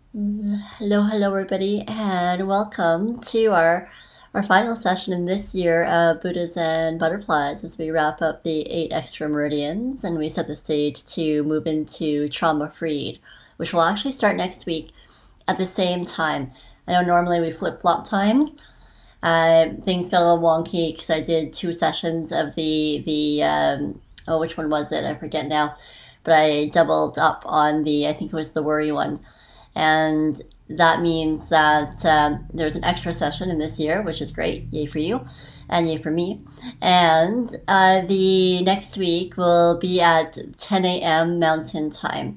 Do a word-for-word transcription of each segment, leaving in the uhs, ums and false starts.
Hello, hello, everybody, and welcome to our our final session in this year of Buddhas and Butterflies as we wrap up the eight extra meridians and we set the stage to move into trauma freed, which will actually start next week at the same time. I know normally we flip flop times. Uh, things got a little wonky because I did two sessions of the the um, oh, which one was it? I forget now, but I doubled up on the I think it was the worry one, and that means that um, there's an extra session in this year, which is great. Yay for you, and yay for me. And uh, the next week will be at ten a m. Mountain Time.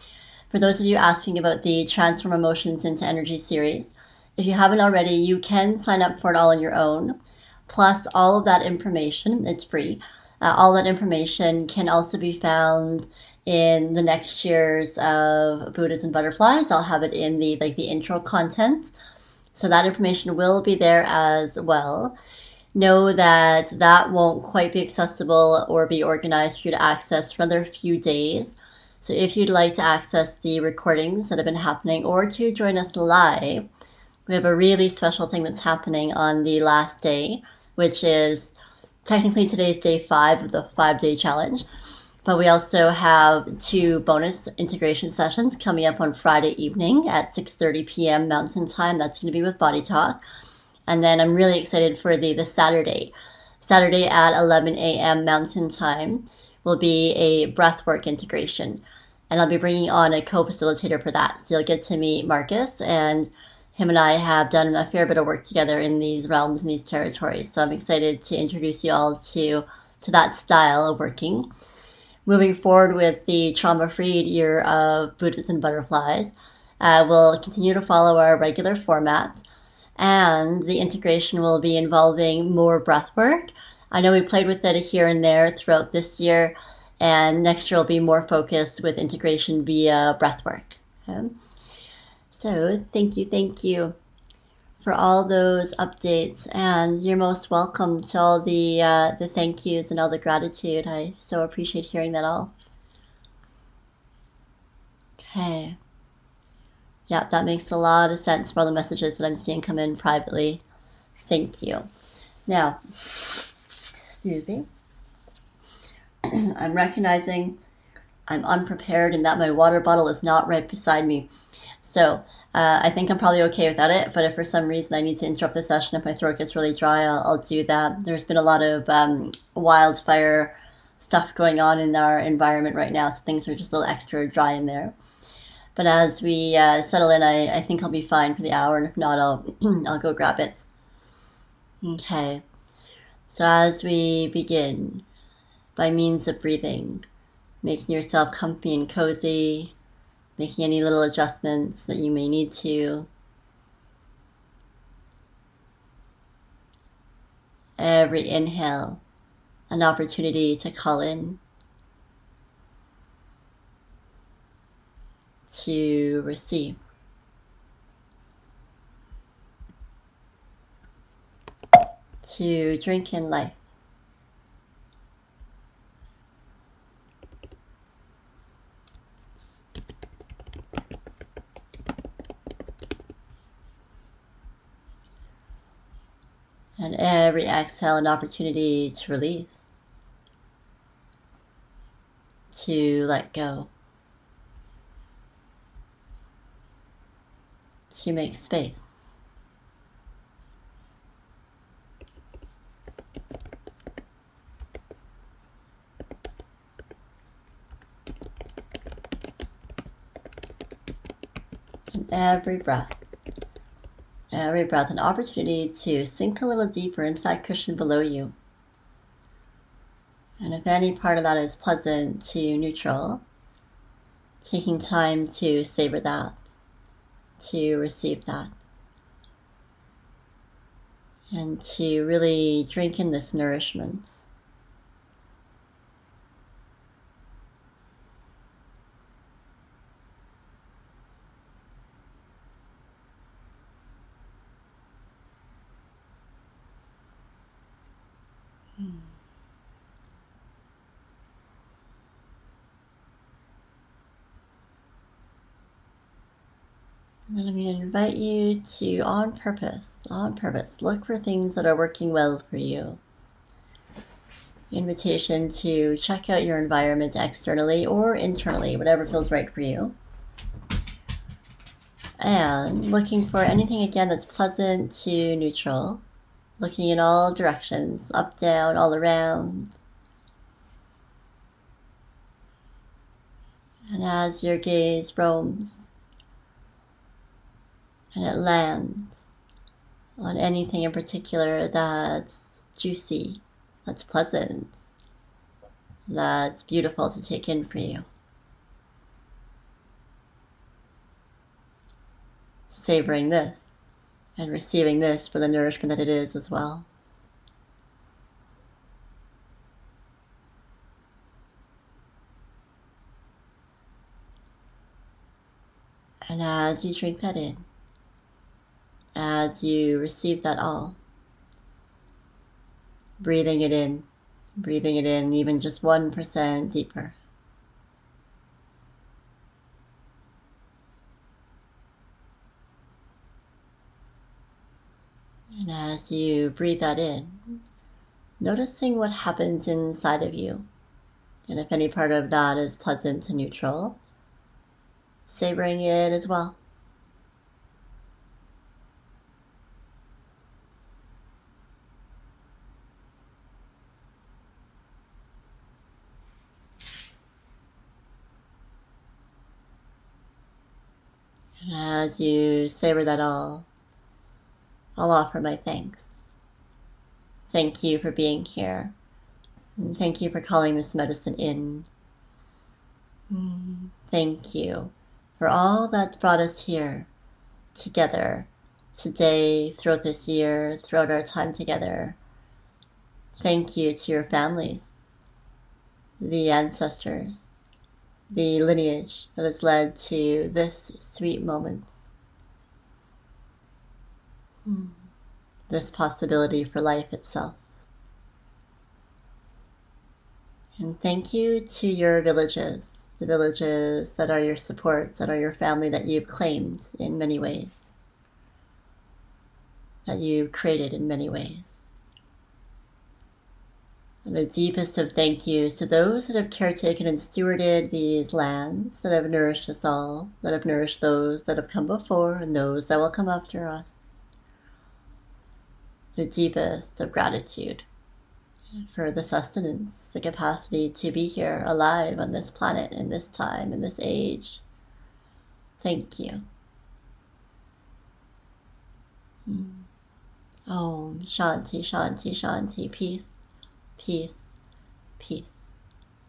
For those of you asking about the Transform Emotions into Energy series, if you haven't already, you can sign up for it all on your own. Plus, all of that information, it's free. Uh, all that information can also be found in the next year's of Buddhas and Butterflies. I'll have it in the like the intro content. So that information will be there as well. Know that that won't quite be accessible or be organized for you to access for another few days. So if you'd like to access the recordings that have been happening or to join us live, we have a really special thing that's happening on the last day, which is technically today's day five of the five day challenge. But we also have two bonus integration sessions coming up on Friday evening at six thirty p m. Mountain Time. That's going to be with Body Talk. And then I'm really excited for the, the Saturday. Saturday at eleven a m. Mountain Time will be a breathwork integration. And I'll be bringing on a co-facilitator for that. So you'll get to meet Marcus, and him and I have done a fair bit of work together in these realms and these territories. So I'm excited to introduce you all to, to that style of working. Moving forward with the trauma-freed year of Buddhas and Butterflies, uh, we'll continue to follow our regular format, and the integration will be involving more breath work. I know we played with it here and there throughout this year, and next year will be more focused with integration via breath work. Okay? So thank you, thank you for all those updates, and you're most welcome to all the uh, the thank yous and all the gratitude. I so appreciate hearing that all. Okay. Yeah, that makes a lot of sense for all the messages that I'm seeing come in privately. Thank you. Now, excuse me. I'm recognizing I'm unprepared and that my water bottle is not right beside me. So uh, I think I'm probably okay without it, but if for some reason I need to interrupt the session, if my throat gets really dry, I'll, I'll do that. There's been a lot of um, wildfire stuff going on in our environment right now, so things are just a little extra dry in there. But as we uh, settle in, I, I think I'll be fine for the hour, and if not, I'll, I'll go grab it. Okay, so as we begin, by means of breathing, making yourself comfy and cozy, making any little adjustments that you may need to. Every inhale, an opportunity to call in, to receive. To drink in life. And every exhale, an opportunity to release, to let go, to make space. And every breath, every breath, an opportunity to sink a little deeper into that cushion below you. And if any part of that is pleasant to neutral, taking time to savor that, to receive that, and to really drink in this nourishment. And then I'm going to invite you to, on purpose, on purpose, look for things that are working well for you. Invitation to check out your environment externally or internally, whatever feels right for you. And looking for anything, again, that's pleasant to neutral. Looking in all directions, up, down, all around. And as your gaze roams and it lands on anything in particular that's juicy, that's pleasant, that's beautiful to take in for you. Savoring this and receiving this for the nourishment that it is as well. And as you drink that in, as you receive that all, breathing it in, breathing it in even just one percent deeper. And as you breathe that in, noticing what happens inside of you. And if any part of that is pleasant and neutral, savoring it as well. And as you savor that all, I'll offer my thanks. Thank you for being here. And thank you for calling this medicine in. Thank you for all that brought us here together today, throughout this year, throughout our time together. Thank you to your families, the ancestors, the lineage that has led to this sweet moment. This possibility for life itself. And thank you to your villages, the villages that are your supports, that are your family that you've claimed in many ways, that you've created in many ways. And the deepest of thank yous to those that have caretaken and stewarded these lands, that have nourished us all, that have nourished those that have come before and those that will come after us. The deepest of gratitude for the sustenance, the capacity to be here alive on this planet in this time, in this age. Thank you. Om Shanti, Shanti, Shanti. Peace, peace, peace.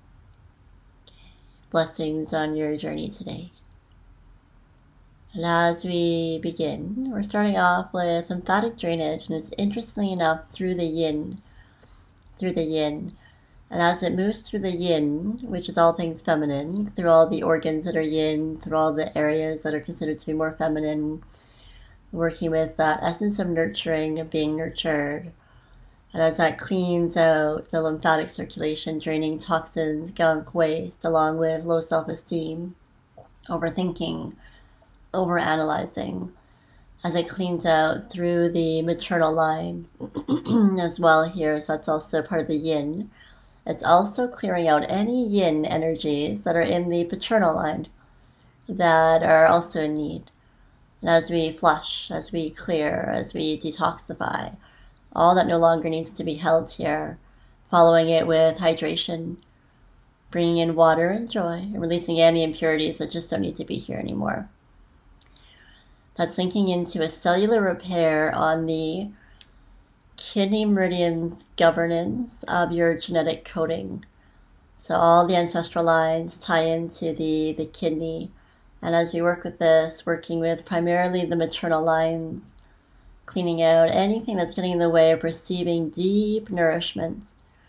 Blessings on your journey today. And as we begin, we're starting off with lymphatic drainage, and it's interestingly enough through the yin, through the yin. And as it moves through the yin, which is all things feminine, through all the organs that are yin, through all the areas that are considered to be more feminine, working with that essence of nurturing, of being nurtured. And as that cleans out the lymphatic circulation, draining toxins, gunk, waste, along with low self-esteem, overthinking, overanalyzing, as it cleans out through the maternal line as well here, so that's also part of the yin. It's also clearing out any yin energies that are in the paternal line that are also in need. And as we flush, as we clear, as we detoxify, all that no longer needs to be held here, following it with hydration, bringing in water and joy, and releasing any impurities that just don't need to be here anymore. That's linking into a cellular repair on the kidney meridian's governance of your genetic coding. So all the ancestral lines tie into the, the kidney. And as we work with this, working with primarily the maternal lines, cleaning out anything that's getting in the way of receiving deep nourishment.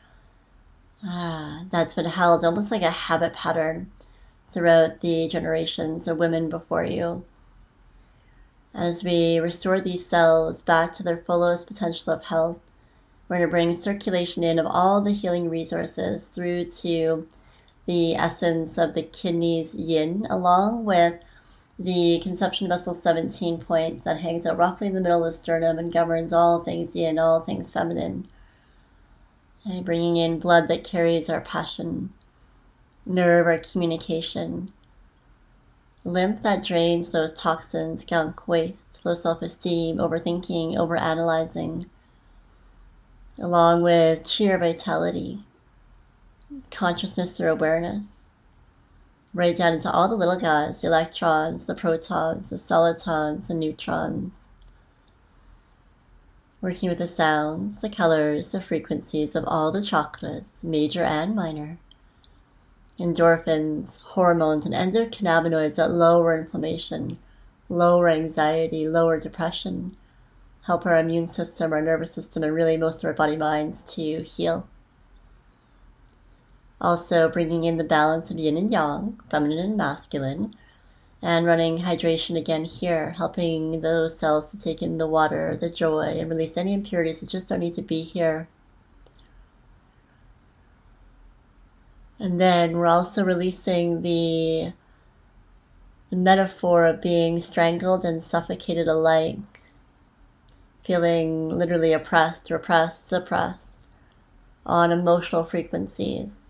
Ah, that's been held almost like a habit pattern throughout the generations of women before you. As we restore these cells back to their fullest potential of health, we're going to bring circulation in of all the healing resources through to the essence of the kidney's yin, along with the conception vessel seventeen point that hangs out roughly in the middle of the sternum and governs all things yin, all things feminine. And bringing in blood that carries our passion, nerve our communication, lymph that drains those toxins, gunk, waste, low self-esteem, overthinking, overanalyzing, along with sheer vitality, consciousness or awareness, right down into all the little guys, the electrons, the protons, the solitons, the neutrons, working with the sounds, the colors, the frequencies of all the chakras, major and minor, endorphins, hormones, and endocannabinoids that lower inflammation, lower anxiety, lower depression, help our immune system, our nervous system, and really most of our body minds to heal. Also bringing in the balance of yin and yang, feminine and masculine, and running hydration again here, helping those cells to take in the water, the joy, and release any impurities that just don't need to be here. And then we're also releasing the, the metaphor of being strangled and suffocated alike, feeling literally oppressed, repressed, suppressed on emotional frequencies.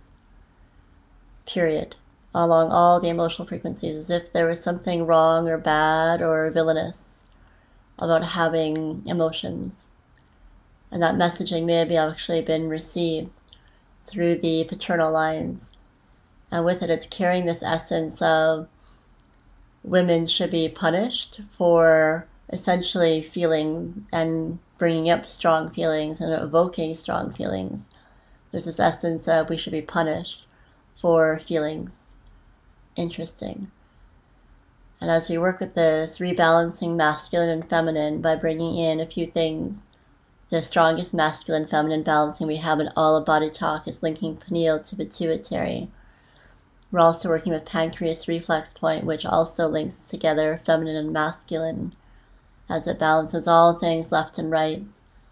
Period. Along all the emotional frequencies, as if there was something wrong or bad or villainous about having emotions. And that messaging may have actually been received through the paternal lines. And with it, it's carrying this essence of women should be punished for essentially feeling and bringing up strong feelings and evoking strong feelings. There's this essence of we should be punished for feelings. Interesting. And as we work with this, rebalancing masculine and feminine by bringing in a few things, the strongest masculine feminine balancing we have in all of Body Talk is linking pineal to pituitary. We're also working with pancreas reflex point, which also links together feminine and masculine as it balances all things left and right.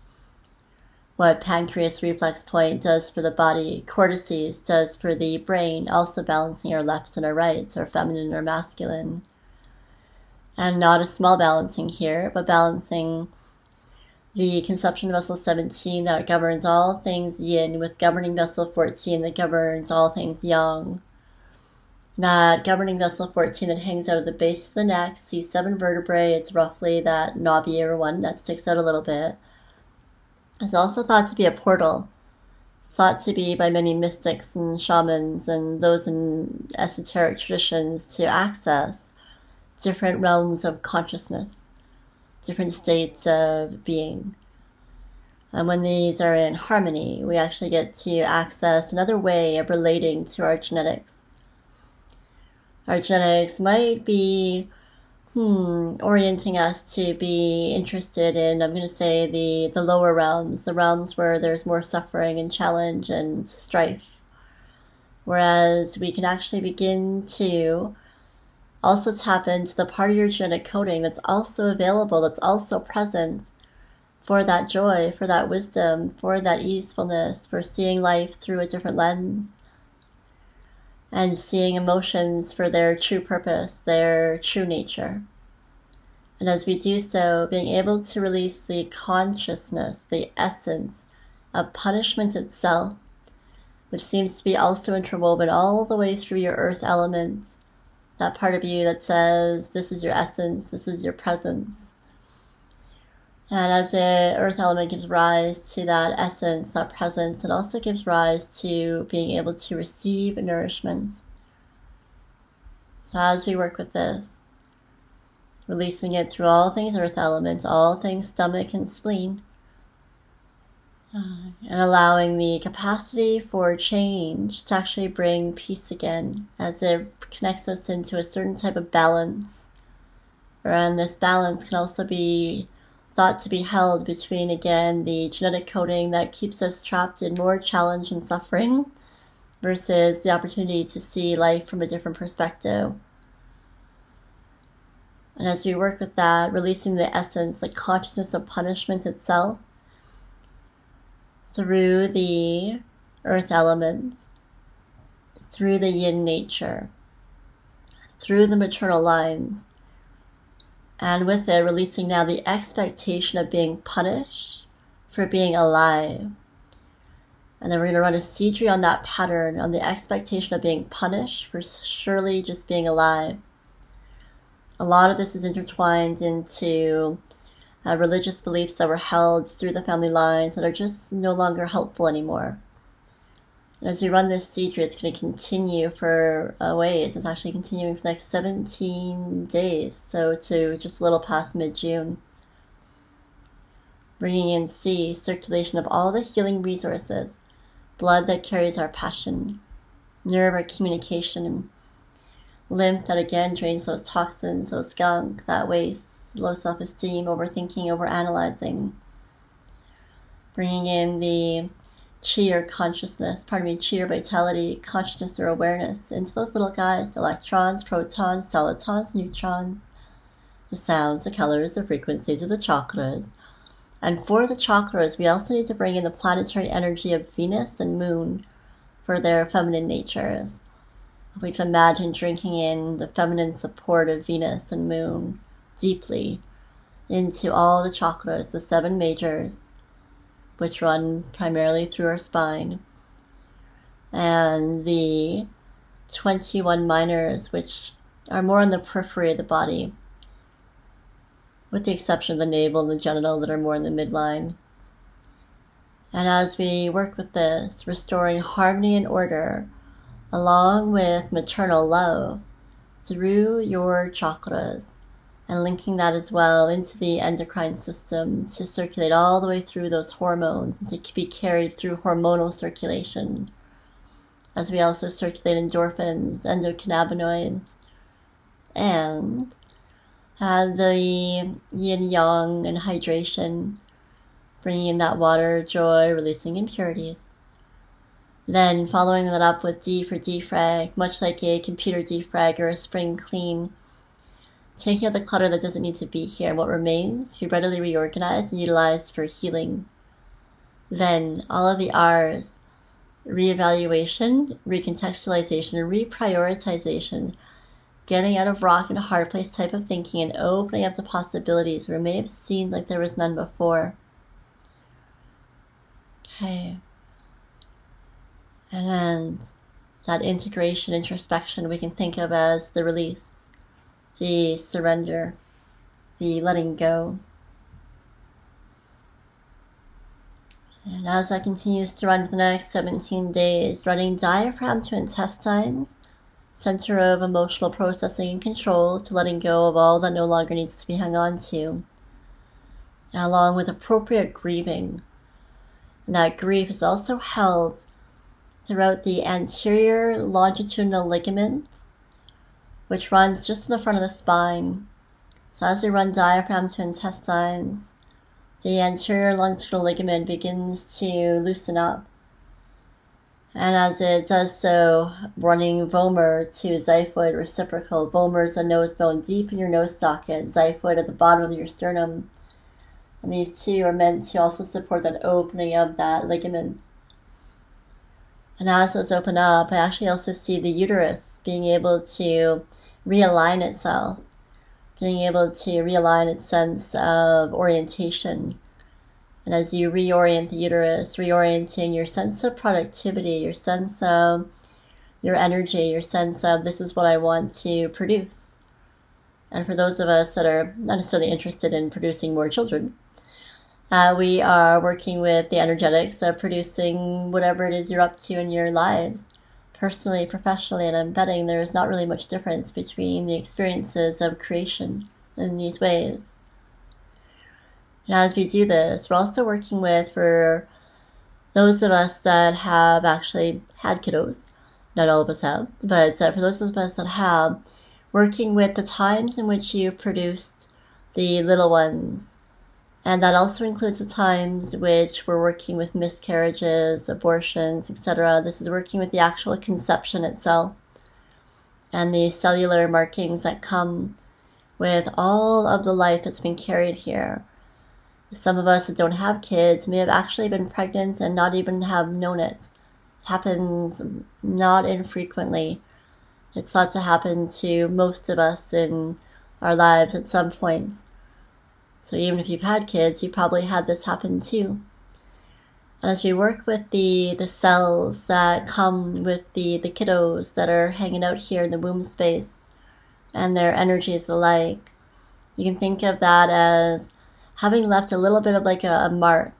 What pancreas reflex point does for the body, cortices does for the brain, also balancing our lefts and our rights, our feminine or masculine. And not a small balancing here, but balancing the conception vessel seventeen that governs all things yin with governing vessel fourteen that governs all things yang. That governing vessel fourteen that hangs out at the base of the neck, C seven vertebrae, it's roughly that knobbier one that sticks out a little bit. It's also thought to be a portal. It's thought to be by many mystics and shamans and those in esoteric traditions to access different realms of consciousness, different states of being. And when these are in harmony, we actually get to access another way of relating to our genetics. Our genetics might be Hmm, orienting us to be interested in, I'm going to say, the, the lower realms, the realms where there's more suffering and challenge and strife. Whereas we can actually begin to also tap into the part of your genetic coding that's also available, that's also present for that joy, for that wisdom, for that easefulness, for seeing life through a different lens, and seeing emotions for their true purpose, their true nature. And as we do so, being able to release the consciousness, the essence of punishment itself, which seems to be also interwoven all the way through your earth element, that part of you that says, this is your essence, this is your presence. And as the earth element gives rise to that essence, that presence, it also gives rise to being able to receive nourishment. So as we work with this, releasing it through all things earth element, all things stomach and spleen, uh, and allowing the capacity for change to actually bring peace again as it connects us into a certain type of balance. And this balance can also be thought to be held between, again, the genetic coding that keeps us trapped in more challenge and suffering versus the opportunity to see life from a different perspective. And as we work with that, releasing the essence, the consciousness of punishment itself through the earth elements, through the yin nature, through the maternal lines, And with it, releasing now the expectation of being punished for being alive. And then we're going to run a seed on that pattern, on the expectation of being punished for surely just being alive. A lot of this is intertwined into uh, religious beliefs that were held through the family lines that are just no longer helpful anymore. And as we run this seed, it's going to continue for a ways. It's actually continuing for the next seventeen days, so to just a little past mid-June. Bringing in C, circulation of all the healing resources, blood that carries our passion, nerve our communication, lymph that again drains those toxins, those gunk, that waste, low self-esteem, overthinking, overanalyzing. Bringing in the chi or consciousness, pardon me, chi or vitality, consciousness or awareness into those little guys, electrons, protons, solitons, neutrons, the sounds, the colors, the frequencies of the chakras. And for the chakras, we also need to bring in the planetary energy of Venus and Moon for their feminine natures. We can imagine drinking in the feminine support of Venus and Moon deeply into all the chakras, the seven majors, which run primarily through our spine, and the twenty-one minors, which are more on the periphery of the body, with the exception of the navel and the genital that are more in the midline. And as we work with this, restoring harmony and order, along with maternal love, through your chakras, and linking that as well into the endocrine system to circulate all the way through those hormones and to be carried through hormonal circulation, as we also circulate endorphins, endocannabinoids, and uh, the yin-yang and hydration, bringing in that water, joy, releasing impurities. Then following that up with D for defrag, much like a computer defrag or a spring clean, taking out the clutter that doesn't need to be here, and what remains, be readily reorganized and utilized for healing. Then all of the R's, reevaluation, recontextualization, and reprioritization, getting out of rock and hard place type of thinking and opening up to possibilities where it may have seemed like there was none before. Okay. And then that integration, introspection, we can think of as the release, the surrender, the letting go. And as that continues to run for the next seventeen days, running diaphragm to intestines, center of emotional processing and control, to letting go of all that no longer needs to be hung on to, along with appropriate grieving. And that grief is also held throughout the anterior longitudinal ligament, which runs just in the front of the spine. So as we run diaphragm to intestines, the anterior longitudinal ligament begins to loosen up. And as it does so, running vomer to xiphoid reciprocal. Vomer is a nose bone deep in your nose socket, xiphoid at the bottom of your sternum. And these two are meant to also support that opening of that ligament. And as those open up, I actually also see the uterus being able to realign itself, being able to realign its sense of orientation. And as you reorient the uterus, reorienting your sense of productivity, your sense of your energy, your sense of this is what I want to produce. And for those of us that are not necessarily interested in producing more children, Uh, we are working with the energetics of producing whatever it is you're up to in your lives, personally, professionally, and I'm betting there is not really much difference between the experiences of creation in these ways. And as we do this, we're also working with, for those of us that have actually had kiddos, not all of us have, but uh, for those of us that have, working with the times in which you produced the little ones. And that also includes the times which we're working with miscarriages, abortions, et cetera. This is working with the actual conception itself and the cellular markings that come with all of the life that's been carried here. Some of us that don't have kids may have actually been pregnant and not even have known it. It happens not infrequently. It's thought to happen to most of us in our lives at some points. So even if you've had kids, you probably had this happen too. And as we work with the, the cells that come with the, the kiddos that are hanging out here in the womb space and their energies alike, you can think of that as having left a little bit of like a, a mark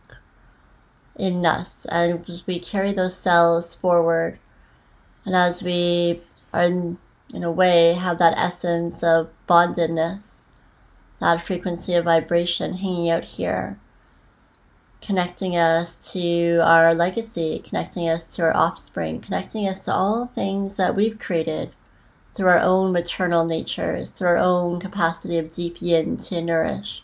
in us, and we carry those cells forward. And as we are, in, in a way, have that essence of bondedness, that frequency of vibration hanging out here, connecting us to our legacy, connecting us to our offspring, connecting us to all things that we've created through our own maternal natures, through our own capacity of deep yin to nourish.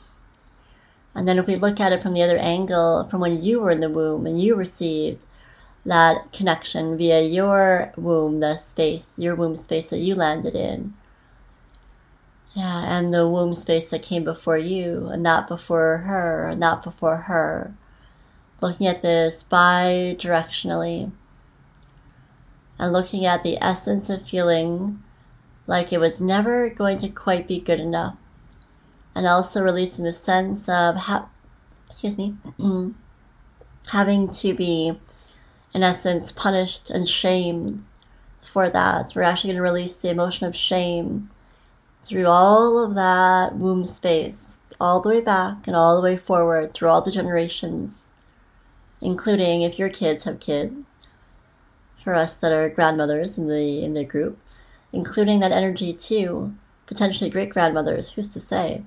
And then if we look at it from the other angle, from when you were in the womb and you received that connection via your womb, the space, your womb space that you landed in, yeah, and the womb space that came before you, and not before her, and not before her. Looking at this bi-directionally, and looking at the essence of feeling like it was never going to quite be good enough. And also releasing the sense of, ha- excuse me, having to be, in essence, punished and shamed for that. We're actually going to release the emotion of shame through all of that womb space, all the way back and all the way forward through all the generations, including if your kids have kids, for us that are grandmothers in the in the group, including that energy too, potentially great-grandmothers, who's to say.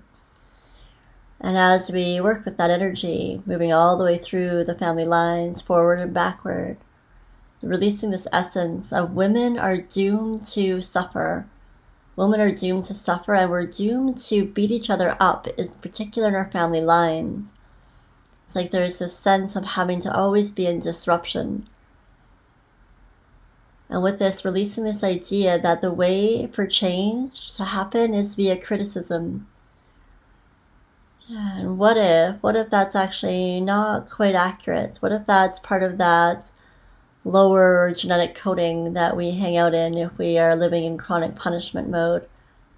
And as we work with that energy, moving all the way through the family lines, forward and backward, releasing this essence of women are doomed to suffer. Women are doomed to suffer, and we're doomed to beat each other up, in particular in our family lines. It's like there's this sense of having to always be in disruption. And with this, releasing this idea that the way for change to happen is via criticism. And what if, what if that's actually not quite accurate? What if that's part of that lower genetic coding that we hang out in if we are living in chronic punishment mode?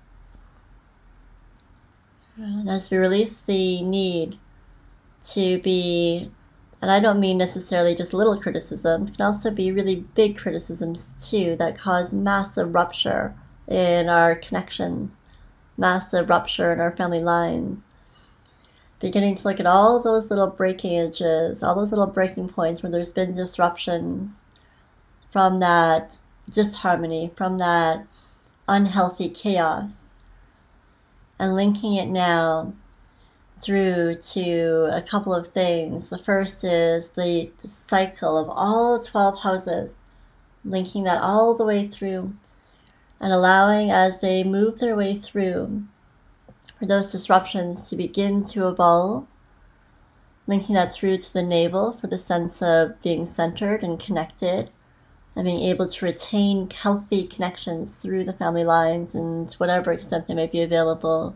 And as we release the need to be, and I don't mean necessarily just little criticisms, it can also be really big criticisms too that cause massive rupture in our connections, massive rupture in our family lines. Beginning to look at all those little breakages, all those little breaking points where there's been disruptions from that disharmony, from that unhealthy chaos, and linking it now through to a couple of things. The first is the, the cycle of all twelve houses, linking that all the way through, and allowing as they move their way through for those disruptions to begin to evolve, linking that through to the navel for the sense of being centered and connected, and being able to retain healthy connections through the family lines and to whatever extent they may be available.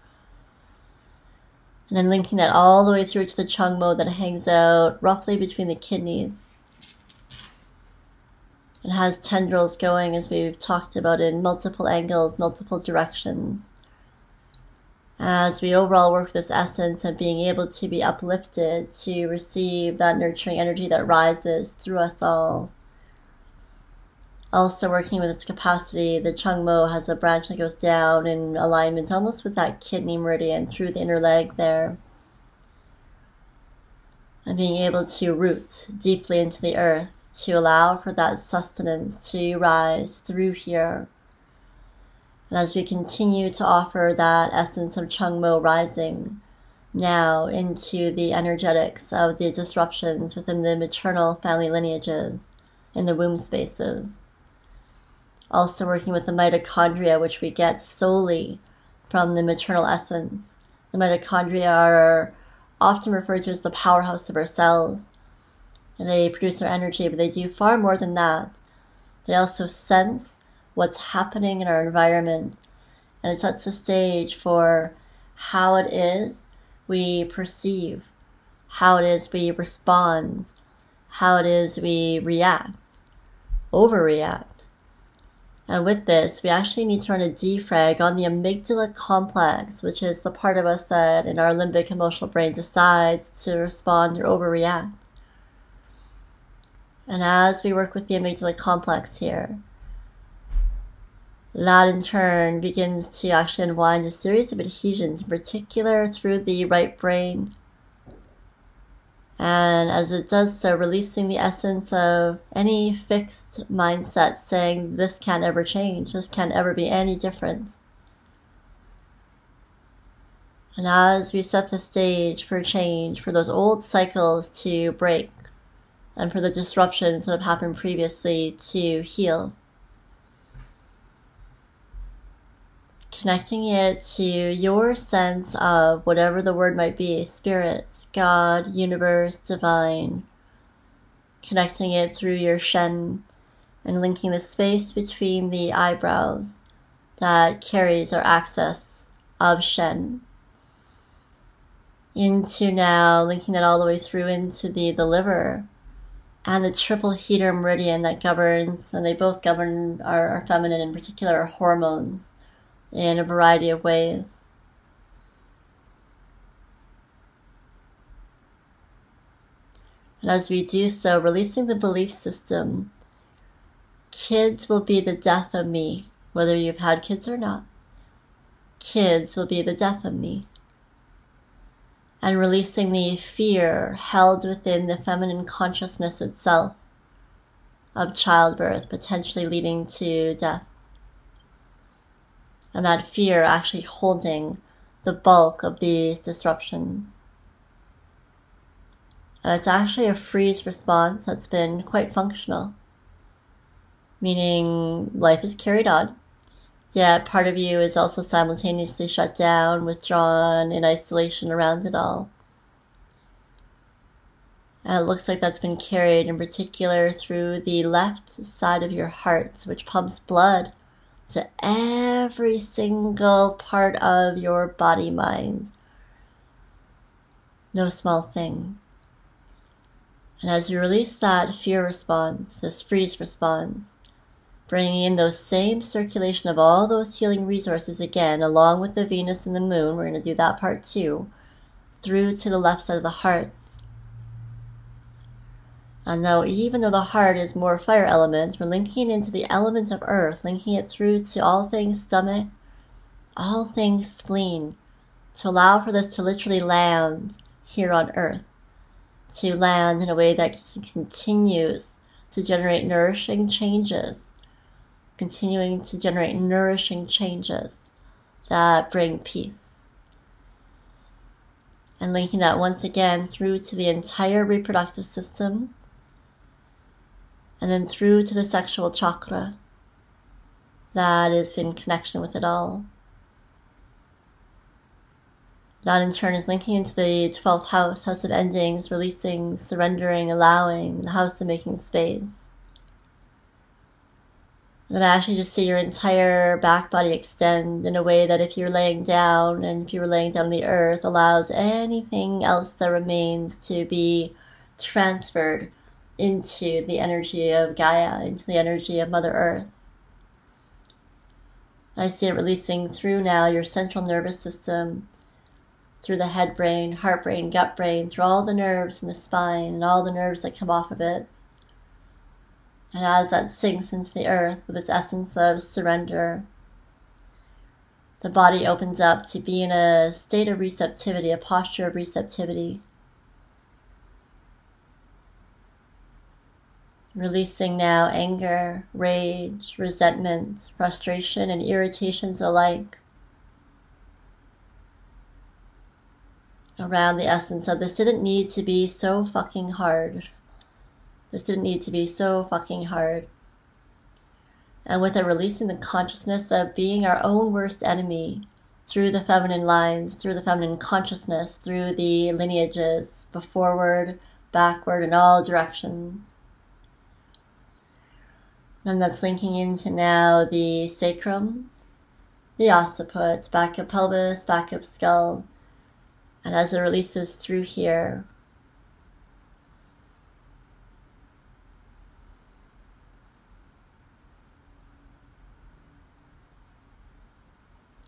And then linking that all the way through to the Chungmo that hangs out roughly between the kidneys. It has tendrils going, as we've talked about, in multiple angles, multiple directions. As we overall work with this essence of being able to be uplifted, to receive that nurturing energy that rises through us all. Also working with its capacity, the Chungmo has a branch that goes down in alignment almost with that kidney meridian through the inner leg there. And being able to root deeply into the earth to allow for that sustenance to rise through here. And as we continue to offer that essence of Chungmo rising now into the energetics of the disruptions within the maternal family lineages in the womb spaces. Also working with the mitochondria, which we get solely from the maternal essence. The mitochondria are often referred to as the powerhouse of our cells. And they produce our energy, but they do far more than that. They also sense what's happening in our environment, and it sets the stage for how it is we perceive, how it is we respond, how it is we react, overreact, And with this, we actually need to run a defrag on the amygdala complex, which is the part of us that in our limbic emotional brain decides to respond or overreact. And as we work with the amygdala complex here, that in turn begins to actually unwind a series of adhesions, in particular through the right brain. And as it does so, releasing the essence of any fixed mindset saying this can't ever change, this can't ever be any different. And as we set the stage for change, for those old cycles to break, and for the disruptions that have happened previously to heal, connecting it to your sense of whatever the word might be, spirit, God, universe, divine, connecting it through your Shen and linking the space between the eyebrows that carries our access of Shen into now linking it all the way through into the, the liver and the triple heater meridian that governs, and they both govern our, our feminine, in particular our hormones, in a variety of ways. And as we do so, releasing the belief system, kids will be the death of me, whether you've had kids or not. Kids will be the death of me. And releasing the fear held within the feminine consciousness itself of childbirth, potentially leading to death. And that fear actually holding the bulk of these disruptions. And it's actually a freeze response that's been quite functional. Meaning life is carried on, yet part of you is also simultaneously shut down, withdrawn, in isolation around it all. And it looks like that's been carried in particular through the left side of your heart, which pumps blood to every single part of your body mind. No small thing. And as you release that fear response, this freeze response, bringing in those same circulation of all those healing resources again, along with the Venus and the Moon, we're going to do that part too, through to the left side of the heart. And now, even though the heart is more fire element, we're linking into the element of earth, linking it through to all things stomach, all things spleen, to allow for this to literally land here on earth, to land in a way that continues to generate nourishing changes, continuing to generate nourishing changes that bring peace. And linking that once again through to the entire reproductive system, and then through to the sexual chakra that is in connection with it all. That in turn is linking into the twelfth house, house of endings, releasing, surrendering, allowing, the house of making space. And then I actually just see your entire back body extend in a way that if you're laying down, and if you were laying down on the earth, allows anything else that remains to be transferred into the energy of Gaia, into the energy of Mother Earth. I see it releasing through now your central nervous system, through the head brain, heart brain, gut brain, through all the nerves in the spine and all the nerves that come off of it. And as that sinks into the earth with this essence of surrender, the body opens up to be in a state of receptivity, a posture of receptivity. Releasing now anger, rage, resentment, frustration, and irritations alike around the essence of this didn't need to be so fucking hard. This didn't need to be so fucking hard. And with it releasing the consciousness of being our own worst enemy through the feminine lines, through the feminine consciousness, through the lineages, forward, backward, in all directions. And that's linking into now the sacrum, the occiput, back of pelvis, back of skull. And as it releases through here,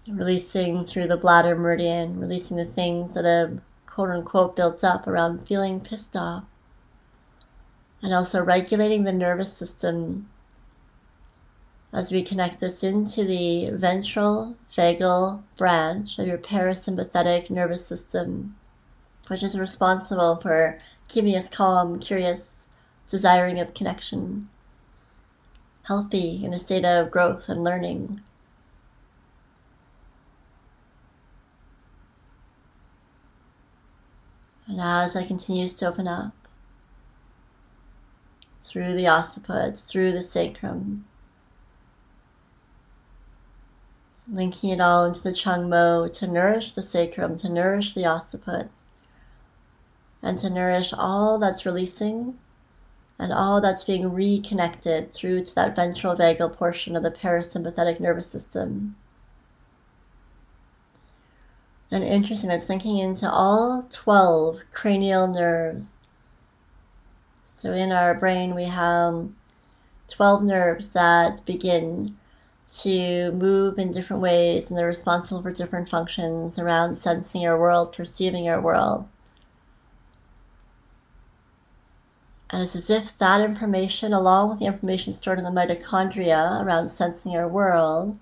Releasing through the bladder meridian, releasing the things that have quote-unquote built up around feeling pissed off. And also regulating the nervous system as we connect this into the ventral vagal branch of your parasympathetic nervous system, which is responsible for keeping us calm, curious, desiring of connection, healthy, in a state of growth and learning. And as that continues to open up through the occiputs, through the sacrum, linking it all into the Changmo to nourish the sacrum, to nourish the occiput, and to nourish all that's releasing and all that's being reconnected through to that ventral vagal portion of the parasympathetic nervous system. And interesting, that's linking into all twelve cranial nerves. So in our brain we have twelve nerves that begin to move in different ways, and they're responsible for different functions around sensing our world, perceiving our world. And it's as if that information, along with the information stored in the mitochondria around sensing our world,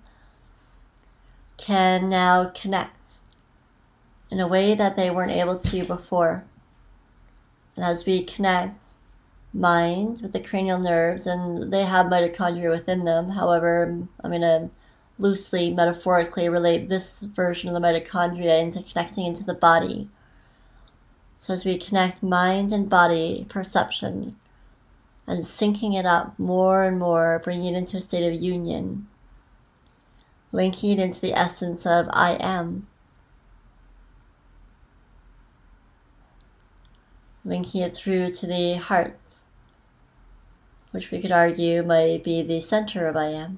can now connect in a way that they weren't able to before. And as we connect mind with the cranial nerves, and they have mitochondria within them, however, I'm going to loosely, metaphorically relate this version of the mitochondria into connecting into the body. So as we connect mind and body perception and syncing it up more and more, bringing it into a state of union, linking it into the essence of I am, linking it through to the heart, which we could argue might be the center of I am.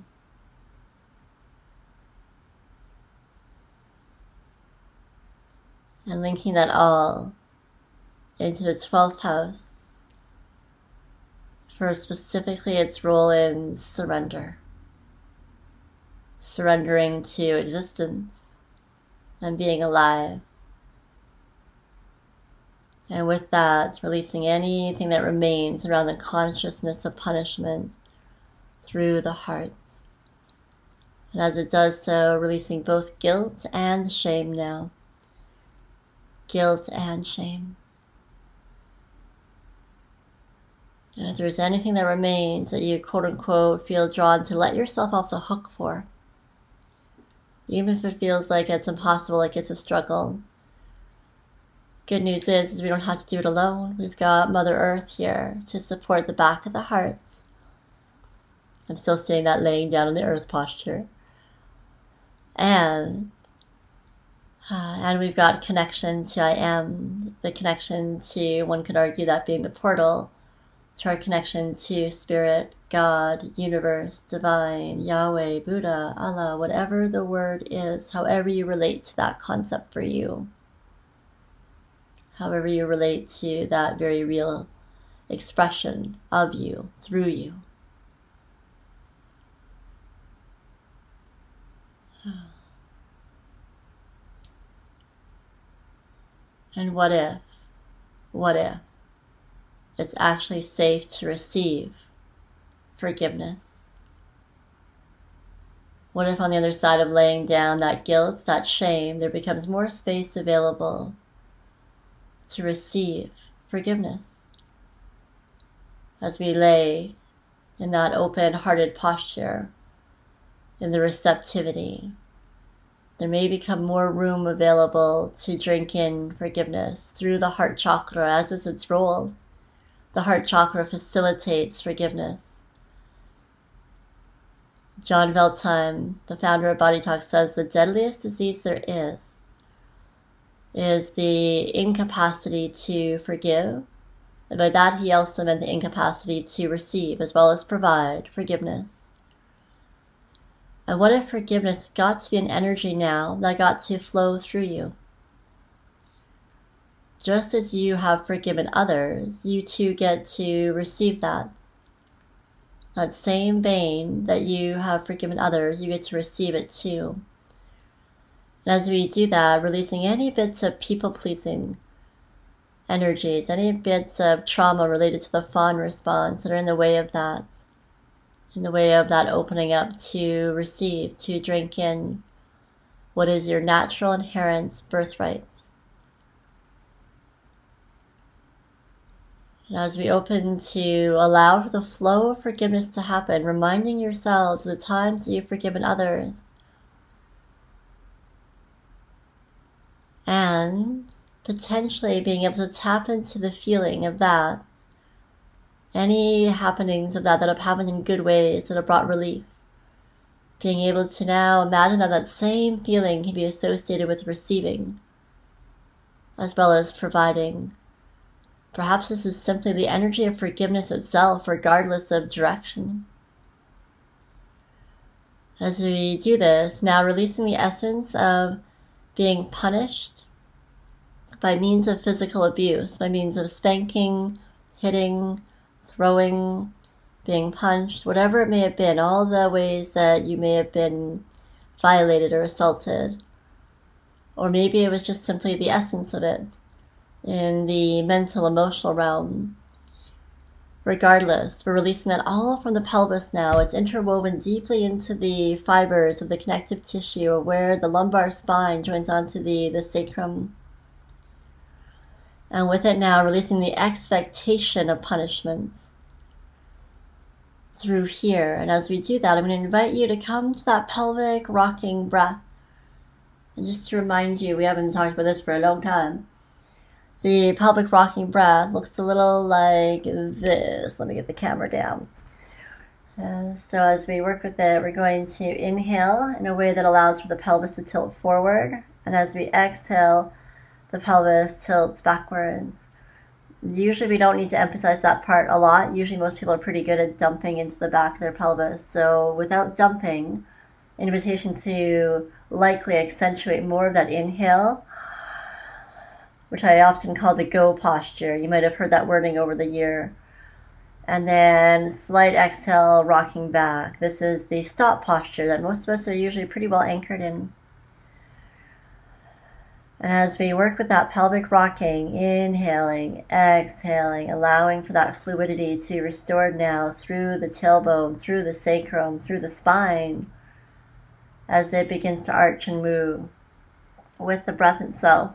And linking that all into the twelfth house for specifically its role in surrender. Surrendering to existence and being alive. And with that, releasing anything that remains around the consciousness of punishment through the heart. And as it does so, releasing both guilt and shame now. Guilt and shame. And if there's anything that remains that you quote-unquote feel drawn to let yourself off the hook for, even if it feels like it's impossible, like it's a struggle, good news is, is we don't have to do it alone. We've got Mother Earth here to support the back of the heart. I'm still saying that laying down in the earth posture. And uh, and we've got connection to I am, the connection to, one could argue that being the portal, to our connection to Spirit, God, Universe, Divine, Yahweh, Buddha, Allah, whatever the word is, however you relate to that concept for you. However you relate to that very real expression of you, through you. And what if, what if it's actually safe to receive forgiveness? What if on the other side of laying down that guilt, that shame, there becomes more space available to receive forgiveness as we lay in that open-hearted posture, in the receptivity? There may become more room available to drink in forgiveness through the heart chakra, as is its role. The heart chakra facilitates forgiveness. John Veltheim, the founder of Body Talk, says the deadliest disease there is is the incapacity to forgive. And by that he also meant the incapacity to receive as well as provide forgiveness. And what if forgiveness got to be an energy now that got to flow through you? Just as you have forgiven others, you too get to receive that. That same vein that you have forgiven others, you get to receive it too. And as we do that, releasing any bits of people-pleasing energies, any bits of trauma related to the fawn response that are in the way of that, in the way of that opening up to receive, to drink in what is your natural inherent birthrights. And as we open to allow for the flow of forgiveness to happen, reminding yourselves of the times that you've forgiven others, and potentially being able to tap into the feeling of that, any happenings of that that have happened in good ways that have brought relief. Being able to now imagine that that same feeling can be associated with receiving as well as providing. Perhaps this is simply the energy of forgiveness itself, regardless of direction. As we do this, now releasing the essence of being punished by means of physical abuse, by means of spanking, hitting, throwing, being punched, whatever it may have been, all the ways that you may have been violated or assaulted. Or maybe it was just simply the essence of it in the mental, emotional realm. Regardless, we're releasing that all from the pelvis now. It's interwoven deeply into the fibers of the connective tissue where the lumbar spine joins onto the, the sacrum. And with it now, releasing the expectation of punishments through here. And as we do that, I'm going to invite you to come to that pelvic rocking breath. And just to remind you, we haven't talked about this for a long time. The pelvic rocking breath looks a little like this. Let me get the camera down. Uh, so as we work with it, we're going to inhale in a way that allows for the pelvis to tilt forward. And as we exhale, the pelvis tilts backwards. Usually we don't need to emphasize that part a lot. Usually most people are pretty good at dumping into the back of their pelvis. So without dumping, invitation to likely accentuate more of that inhale, which I often call the go posture. You might have heard that wording over the year. And then slight exhale, rocking back. This is the stop posture that most of us are usually pretty well anchored in. And as we work with that pelvic rocking, inhaling, exhaling, allowing for that fluidity to be restored now through the tailbone, through the sacrum, through the spine, as it begins to arch and move with the breath itself.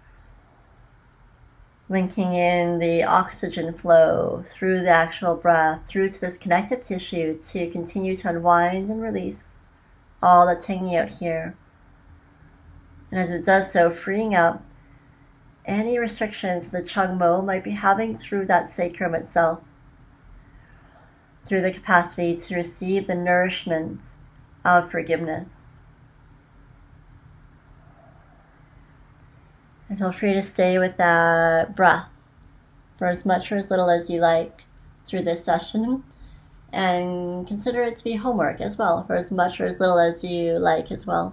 Linking in the oxygen flow through the actual breath, through to this connective tissue to continue to unwind and release all that's hanging out here. And as it does so, freeing up any restrictions the Chung Mo might be having through that sacrum itself, through the capacity to receive the nourishment of forgiveness. And feel free to stay with that breath for as much or as little as you like through this session, and consider it to be homework as well, for as much or as little as you like as well.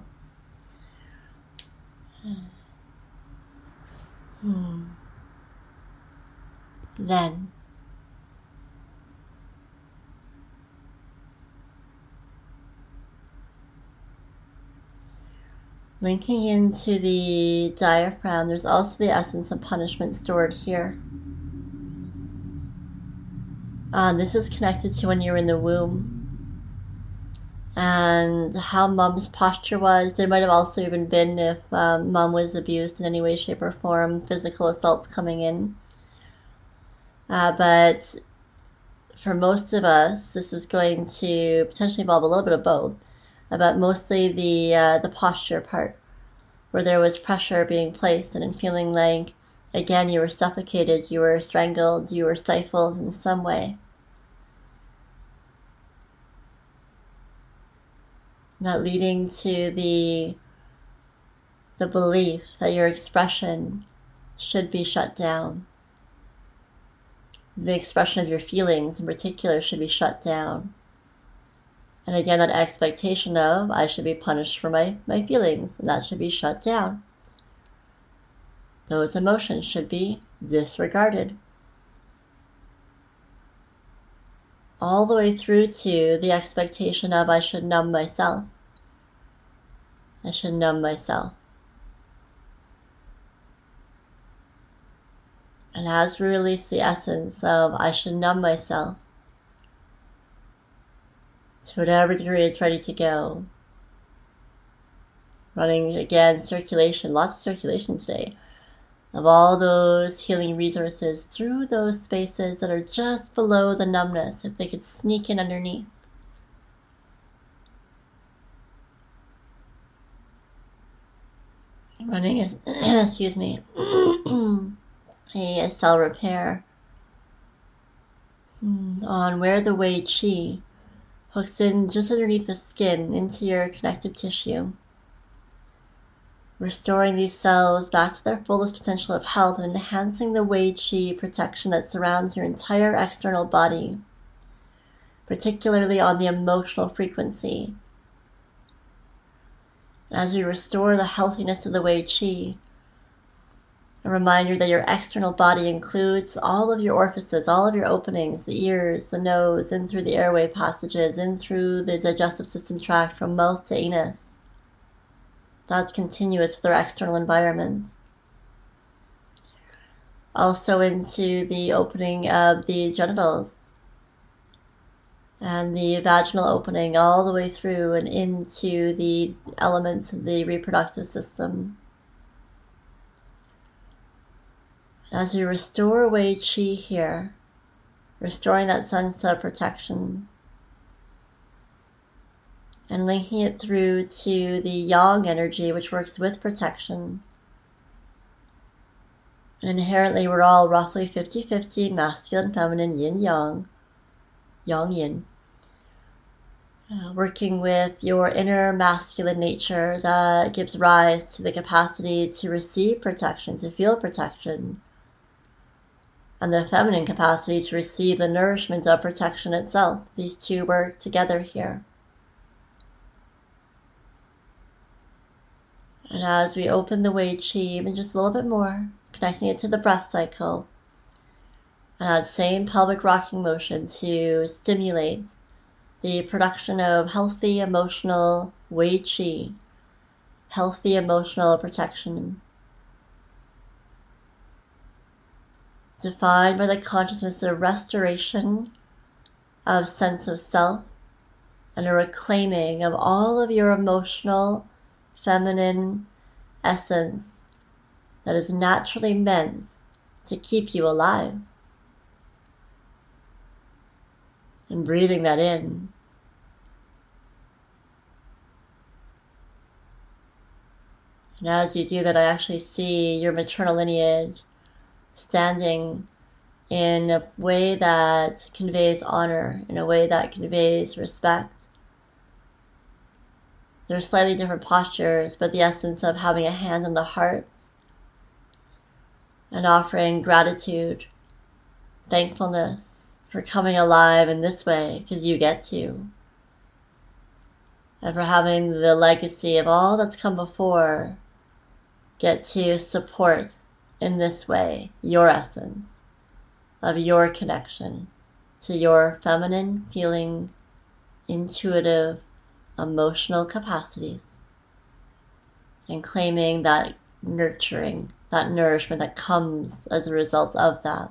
Hmm. Then, linking into the diaphragm, there's also the essence of punishment stored here. Uh, this is connected to when you were in the womb and how mom's posture was. There might have also even been, if um, mom was abused in any way, shape, or form, physical assaults coming in. Uh, but for most of us, this is going to potentially involve a little bit of both, but mostly the uh, the posture part, where there was pressure being placed and in feeling like, again, you were suffocated, you were strangled, you were stifled in some way. Not leading to the the belief that your expression should be shut down. The expression of your feelings in particular should be shut down. And again, that expectation of, I should be punished for my, my feelings, and that should be shut down. Those emotions should be disregarded. All the way through to the expectation of, I should numb myself. I should numb myself. And as we release the essence of I should numb myself, to whatever degree it's ready to go, running again circulation, lots of circulation today, of all those healing resources through those spaces that are just below the numbness, if they could sneak in underneath. Running a, excuse me, a cell repair on where the Wei Qi hooks in just underneath the skin into your connective tissue, restoring these cells back to their fullest potential of health and enhancing the Wei Qi protection that surrounds your entire external body, particularly on the emotional frequency. As we restore the healthiness of the Wei Qi, a reminder that your external body includes all of your orifices, all of your openings, the ears, the nose, in through the airway passages, in through the digestive system tract from mouth to anus. That's continuous with our external environment. Also into the opening of the genitals and the vaginal opening all the way through and into the elements of the reproductive system. As we restore Wei Qi here, restoring that sense of protection, and linking it through to the yang energy, which works with protection. And inherently, we're all roughly fifty-fifty, masculine, feminine, yin-yang, yang-yin. Uh, working with your inner masculine nature that gives rise to the capacity to receive protection, to feel protection, and the feminine capacity to receive the nourishment of protection itself. These two work together here. And as we open the Wei Qi even just a little bit more, connecting it to the breath cycle, and that same pelvic rocking motion to stimulate the production of healthy emotional Wei Qi, healthy emotional protection, defined by the consciousness of restoration of sense of self and a reclaiming of all of your emotional feminine essence that is naturally meant to keep you alive. And breathing that in. And as you do that, I actually see your maternal lineage standing in a way that conveys honor, in a way that conveys respect. There are slightly different postures, but the essence of having a hand on the heart and offering gratitude, thankfulness for coming alive in this way, because you get to. And for having the legacy of all that's come before get to support in this way your essence of your connection to your feminine, feeling, intuitive, emotional capacities, and claiming that nurturing, that nourishment that comes as a result of that.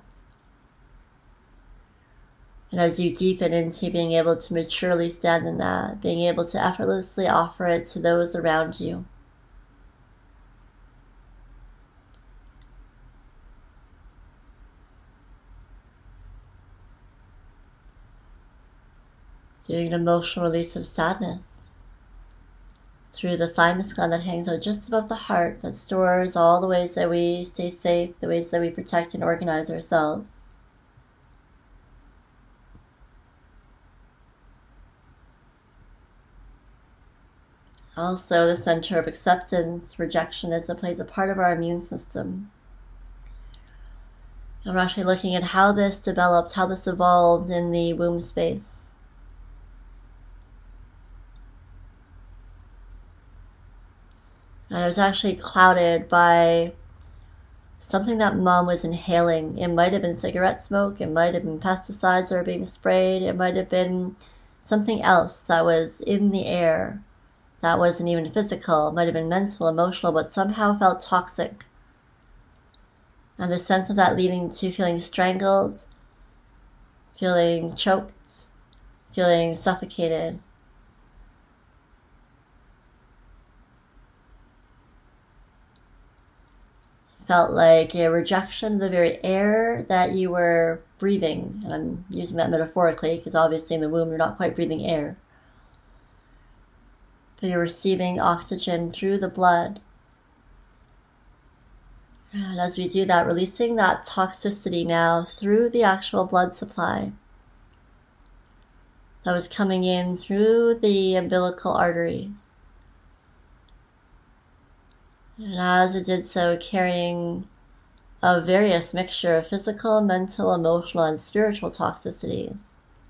And as you deepen into being able to maturely stand in that, being able to effortlessly offer it to those around you, doing an emotional release of sadness through the thymus gland that hangs out just above the heart, that stores all the ways that we stay safe, the ways that we protect and organize ourselves. Also, the center of acceptance, rejection, is a plays a part of our immune system. And we're actually looking at how this developed, how this evolved in the womb space. And it was actually clouded by something that mom was inhaling. It might have been cigarette smoke, it might have been pesticides that were being sprayed, it might have been something else that was in the air that wasn't even physical, it might have been mental, emotional, but somehow felt toxic. And the sense of that leading to feeling strangled, feeling choked, feeling suffocated. Felt like a rejection of the very air that you were breathing. And I'm using that metaphorically because obviously in the womb you're not quite breathing air. But you're receiving oxygen through the blood. And as we do that, releasing that toxicity now through the actual blood supply that was coming in through the umbilical arteries. And as it did so, carrying a various mixture of physical, mental, emotional, and spiritual toxicities.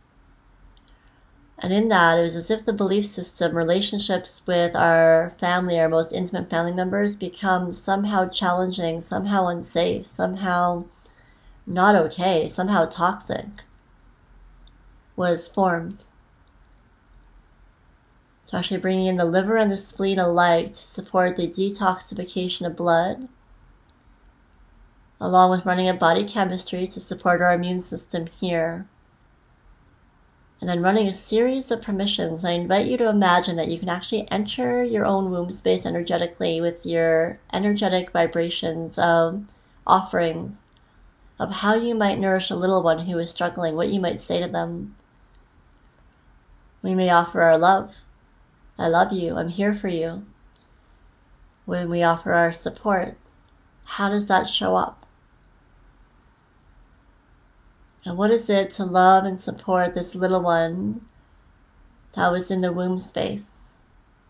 And in that, it was as if the belief system, relationships with our family, our most intimate family members, become somehow challenging, somehow unsafe, somehow not okay, somehow toxic, was formed. So actually bringing in the liver and the spleen alike to support the detoxification of blood, along with running a body chemistry to support our immune system here. And then running a series of permissions. I invite you to imagine that you can actually enter your own womb space energetically with your energetic vibrations of offerings, of how you might nourish a little one who is struggling, what you might say to them. We may offer our love. I love you, I'm here for you. When we offer our support, how does that show up? And what is it to love and support this little one that was in the womb space?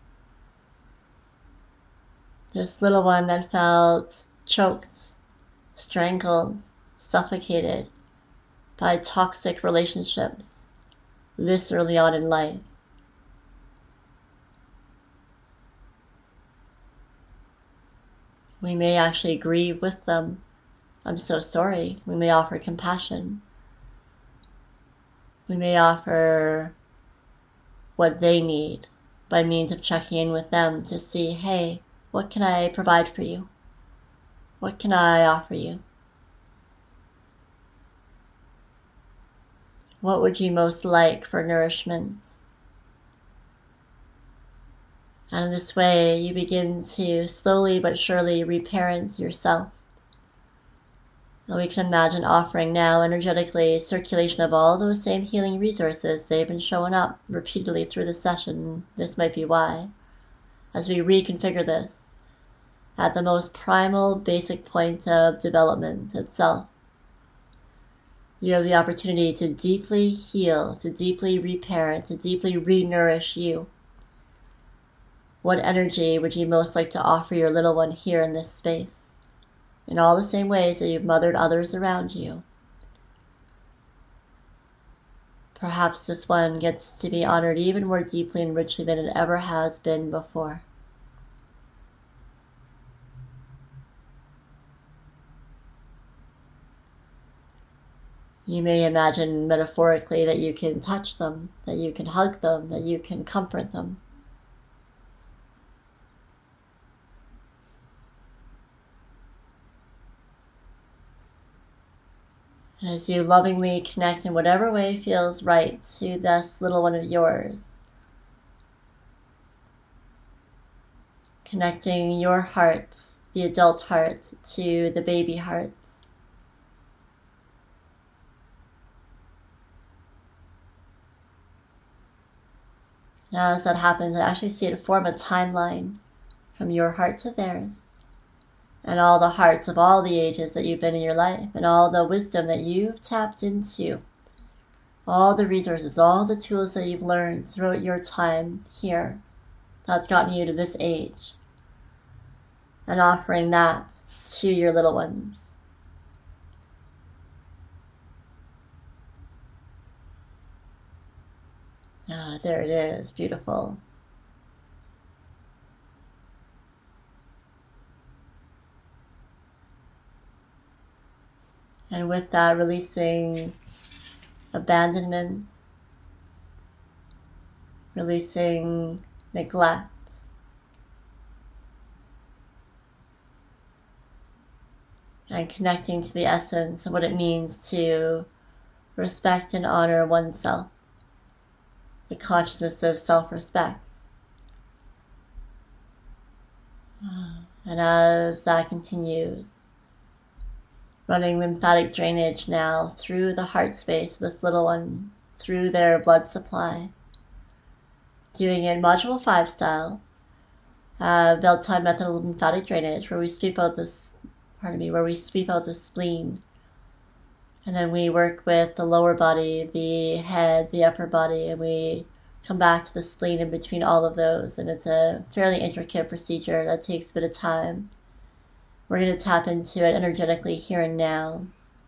This little one that felt choked, strangled, suffocated by toxic relationships this early on in life. We may actually grieve with them. I'm so sorry. We may offer compassion. We may offer what they need by means of checking in with them to see, hey, what can I provide for you? What can I offer you? What would you most like for nourishment? And in this way, you begin to slowly but surely reparent yourself. And we can imagine offering now energetically circulation of all those same healing resources. They've been showing up repeatedly through the session. This might be why. As we reconfigure this at the most primal, basic point of development itself, you have the opportunity to deeply heal, to deeply reparent, to deeply re-nourish you. What energy would you most like to offer your little one here in this space? In all the same ways that you've mothered others around you. Perhaps this one gets to be honored even more deeply and richly than it ever has been before. You may imagine metaphorically that you can touch them, that you can hug them, that you can comfort them. As you lovingly connect in whatever way feels right to this little one of yours. Connecting your heart, the adult heart, to the baby heart. Now as that happens, I actually see it form a timeline from your heart to theirs. And all the hearts of all the ages that you've been in your life, and all the wisdom that you've tapped into, all the resources, all the tools that you've learned throughout your time here, that's gotten you to this age, and offering that to your little ones. Ah, there it is, beautiful. And with that, releasing abandonment, releasing neglect, and connecting to the essence of what it means to respect and honor oneself, the consciousness of self-respect. And as that continues, running lymphatic drainage now through the heart space of this little one, through their blood supply, doing it module five style, uh, Beltane method of lymphatic drainage, where we sweep out this, pardon me, where we sweep out the spleen, and then we work with the lower body, the head, the upper body, and we come back to the spleen in between all of those. And it's a fairly intricate procedure that takes a bit of time. We're going to tap into it energetically here and now.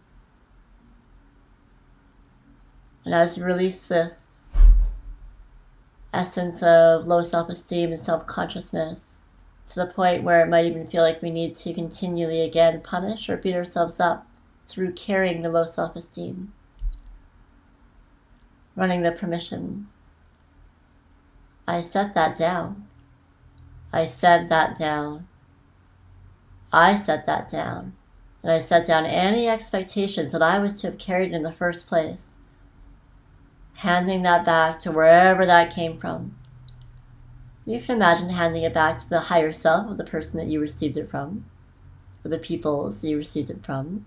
And as you release this essence of low self-esteem and self-consciousness to the point where it might even feel like we need to continually again punish or beat ourselves up through carrying the low self-esteem, running the permissions. I set that down. I set that down. I set that down. And I set down any expectations that I was to have carried in the first place, handing that back to wherever that came from. You can imagine handing it back to the higher self of the person that you received it from, or the peoples that you received it from.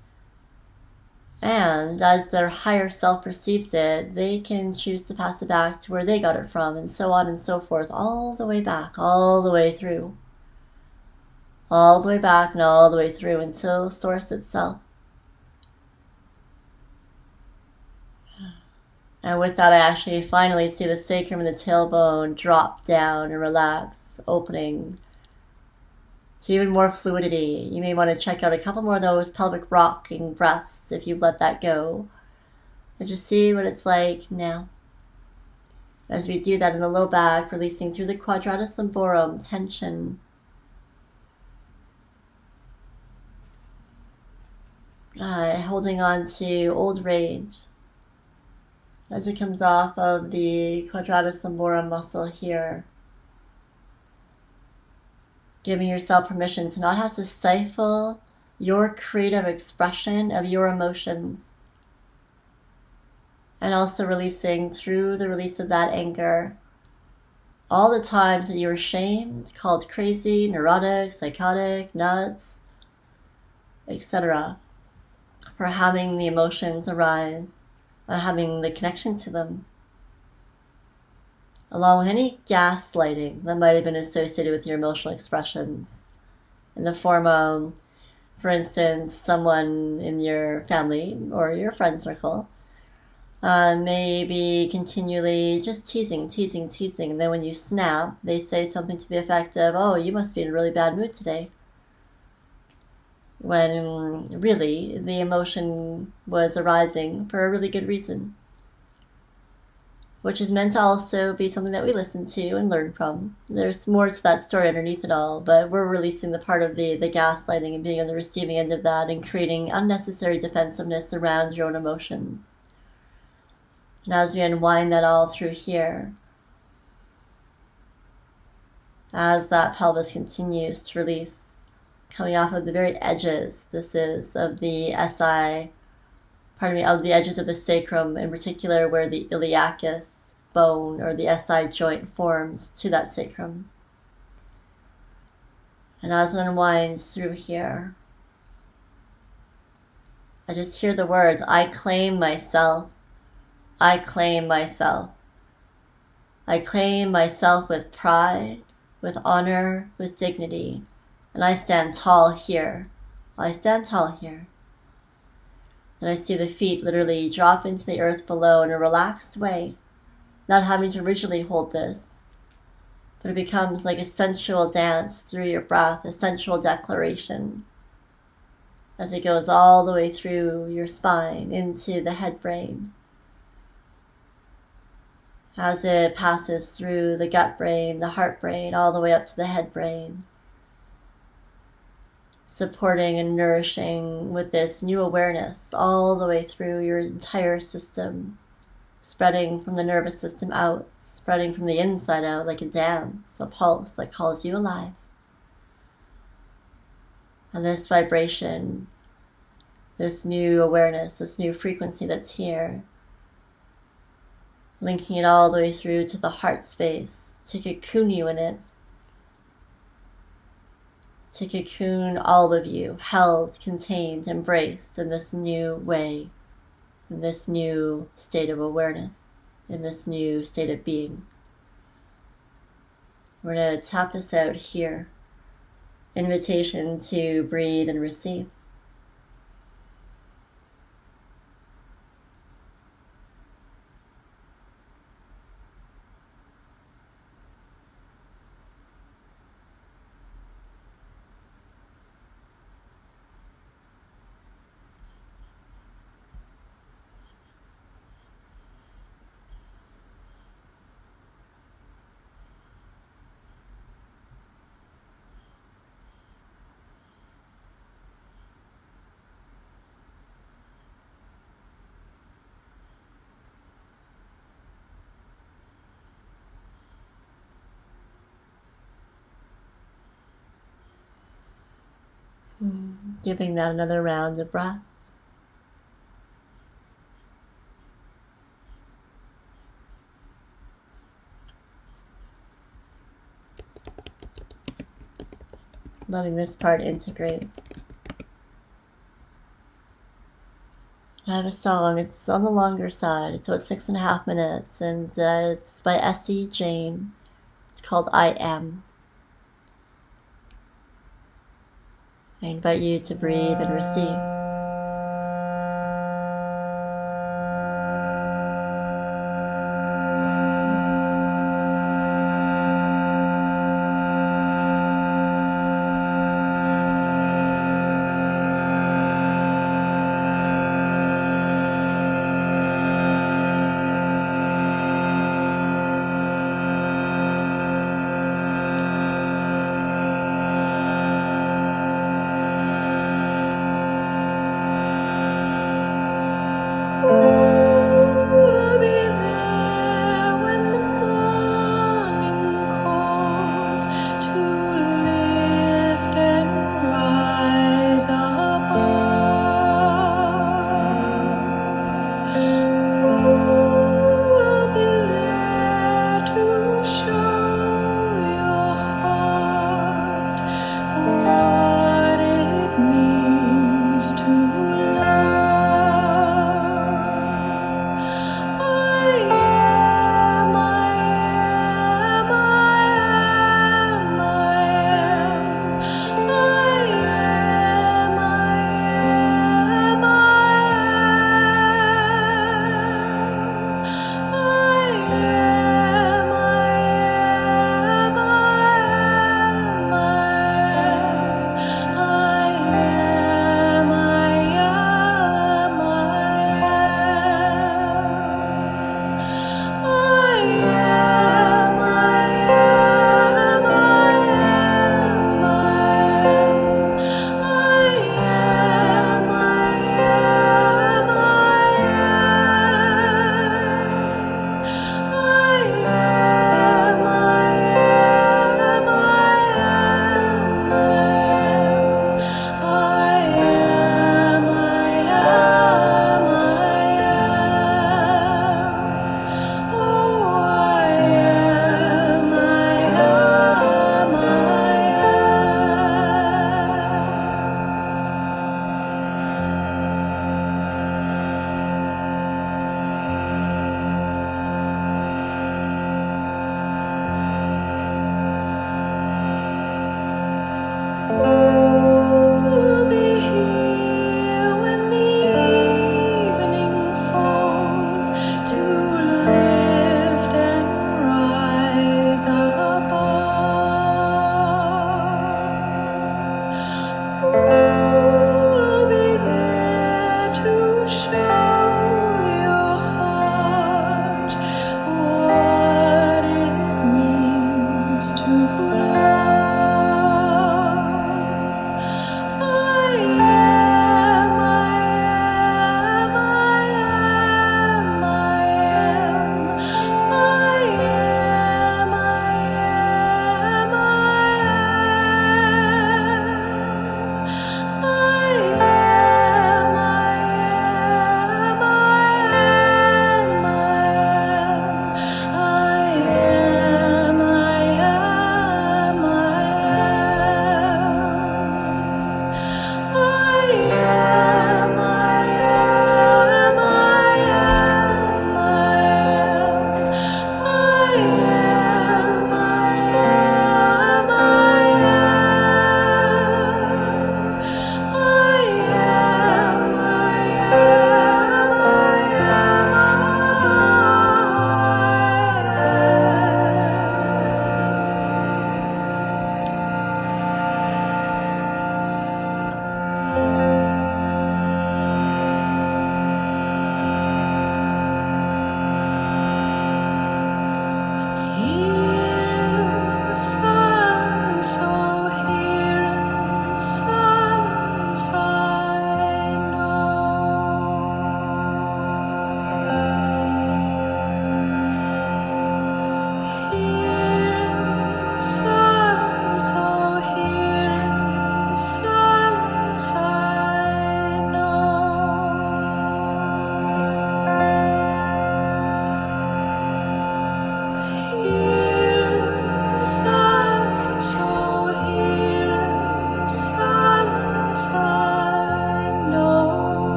And as their higher self perceives it, they can choose to pass it back to where they got it from, and so on and so forth, all the way back, all the way through. All the way back and all the way through until Source itself. And with that, I actually finally see the sacrum and the tailbone drop down and relax, opening to even more fluidity. You may want to check out a couple more of those pelvic rocking breaths if you let that go. And just see what it's like now. As we do that in the low back, releasing through the quadratus lumborum, tension. Uh, holding on to old rage. As it comes off of the quadratus lumborum muscle here. Giving yourself permission to not have to stifle your creative expression of your emotions. And also releasing through the release of that anger all the times that you were shamed, called crazy, neurotic, psychotic, nuts, et cetera, for having the emotions arise and having the connection to them. Along with any gaslighting that might have been associated with your emotional expressions in the form of, for instance, someone in your family or your friend circle uh, may be continually just teasing, teasing, teasing, and then when you snap, they say something to the effect of, oh, you must be in a really bad mood today. When really the emotion was arising for a really good reason, which is meant to also be something that we listen to and learn from. There's more to that story underneath it all, but we're releasing the part of the, the gaslighting and being on the receiving end of that and creating unnecessary defensiveness around your own emotions. And as we unwind that all through here, as that pelvis continues to release, coming off of the very edges, this is, of the S I, pardon me, of the edges of the sacrum, in particular where the iliacus bone or the S I joint forms to that sacrum. And as it unwinds through here, I just hear the words, I claim myself, I claim myself. I claim myself with pride, with honor, with dignity, and I stand tall here. I stand tall here. And I see the feet literally drop into the earth below in a relaxed way, not having to rigidly hold this, but it becomes like a sensual dance through your breath, a sensual declaration, as it goes all the way through your spine into the head brain, as it passes through the gut brain, the heart brain, all the way up to the head brain, supporting and nourishing with this new awareness all the way through your entire system, spreading from the nervous system out, spreading from the inside out like a dance, a pulse that calls you alive. And this vibration, this new awareness, this new frequency that's here, linking it all the way through to the heart space, to cocoon you in it, to cocoon all of you, held, contained, embraced in this new way, in this new state of awareness, in this new state of being. We're going to tap this out here. Invitation to breathe and receive. Giving that another round of breath. Letting this part integrate. I have a song, it's on the longer side, it's about six and a half minutes, and uh, it's by Essie Jane. It's called I Am. I invite you to breathe and receive.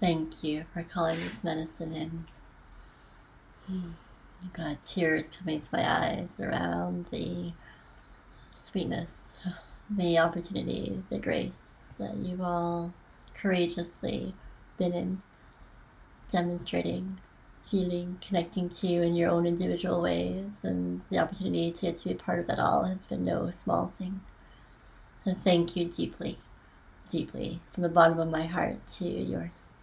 Thank you for calling this medicine in. I've got tears coming to my eyes around the sweetness, the opportunity, the grace that you've all courageously been in, demonstrating, feeling, connecting to in your own individual ways, and the opportunity to get to be part of that all has been no small thing. So thank you deeply, deeply, from the bottom of my heart to yours.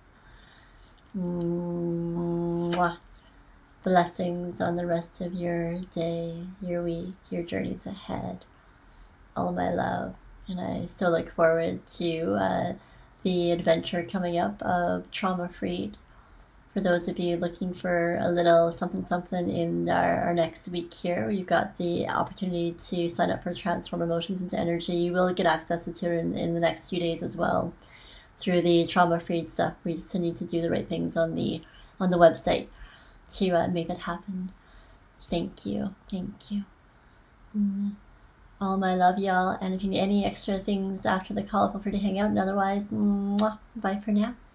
Mwah. Blessings on the rest of your day, your week, your journeys ahead. All my love. And I so look forward to uh, the adventure coming up of Trauma Freed. For those of you looking for a little something something in our, our next week here, we've got the opportunity to sign up for Transform Emotions into Energy. You will get access to it in, in the next few days as well through the Trauma Freed stuff. We just need to do the right things on the on the website to uh, make that happen. Thank you. Thank you. Mm. All my love, y'all. And if you need any extra things after the call, feel free to hang out. And otherwise, mwah, bye for now.